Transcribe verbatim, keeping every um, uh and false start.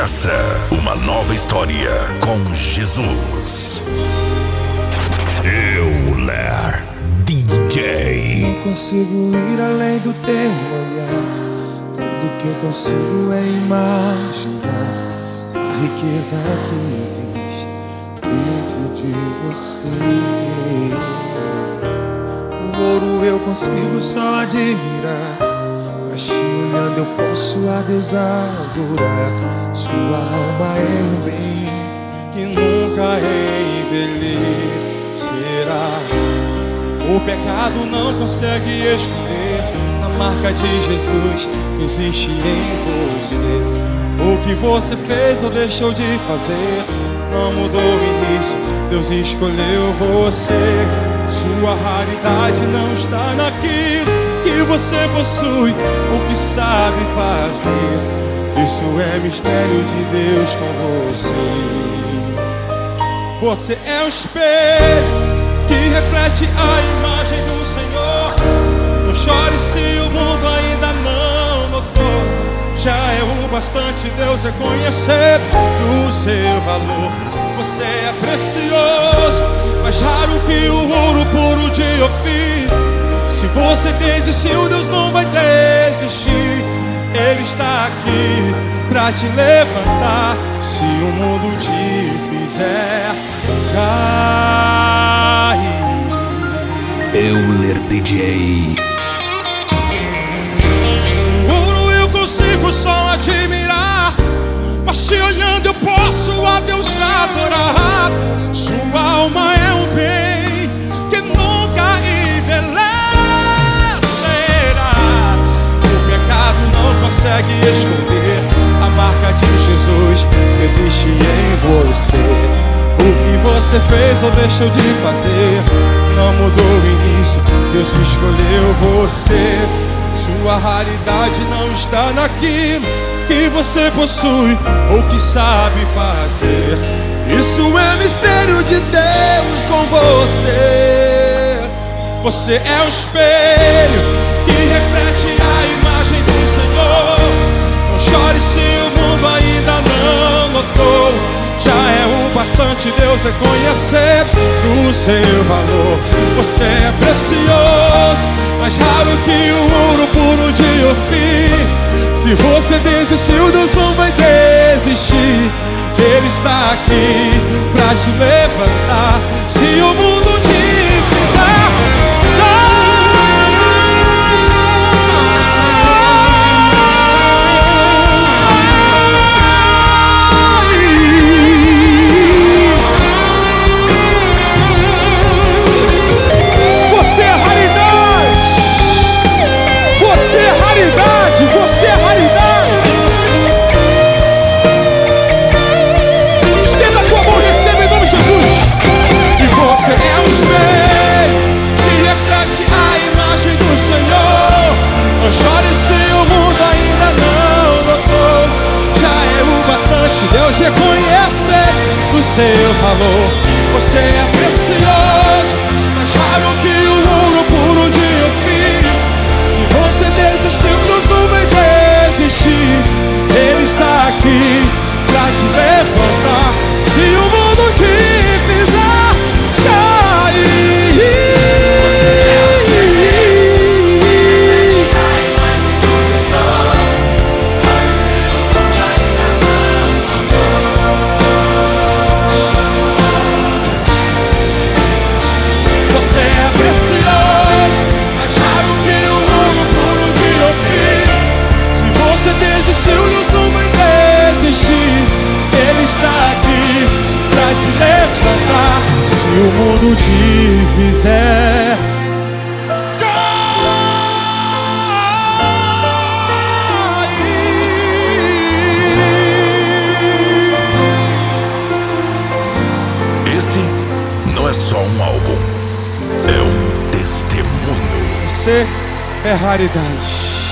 graça, uma nova história com Jesus. Euler D J. Não consigo ir além do teu olhar. Tudo que eu consigo é imaginar a riqueza que existe dentro de você. O ouro eu consigo só admirar, mas te olhando eu posso a Deus adorar. Sua alma é um bem que nunca envelhecerá. O pecado não consegue esconder a marca de Jesus que existe em você. O que você fez ou deixou de fazer não mudou o início, Deus escolheu você. Sua raridade não está naquilo que você possui, o que sabe fazer. Isso é mistério de Deus com você. Você é um espelho que reflete a imagem do Senhor. Não chore se o mundo ainda não notou. Já é o bastante Deus reconhecer o seu valor. Você é precioso, mais raro que o ouro puro de Ofir. Se você desistiu, Deus não vai desistir. Ele está aqui pra te levantar. Se o mundo te fizer cair. Euler D J. O ouro eu consigo só admirar, mas te olhando eu posso a Deus adorar. Sua alma é um bem que nunca envelhecerá. O pecado não consegue esconder a marca de Jesus que existe em você. O que você fez ou deixou de fazer não mudou o início, Deus escolheu você. Sua raridade não está naquilo que você possui ou que sabe fazer. Isso é mistério de Deus com você. Você é o espelho que reflete a imagem do Senhor. Não chore se o mundo ainda não notou. Já é o bastante Deus reconhecer o seu valor. Você é precioso, mais raro que o ouro puro de Ofir. Se você desistiu, Deus não vai desistir. Ele está aqui pra te levantar. Se o mundo te fizer Deus reconhece o seu valor. Você é precioso, mais raro que o ouro puro de Ofir. Se você desistiu, Deus não vai desistir. Ele está aqui pra te levantar. Se o mundo te fizer cair. Você é o Deus não vai desistir. Ele está aqui pra te levantar. Se o mundo te fizer cair. Esse não é só um álbum, é um testemunho. Você é raridade.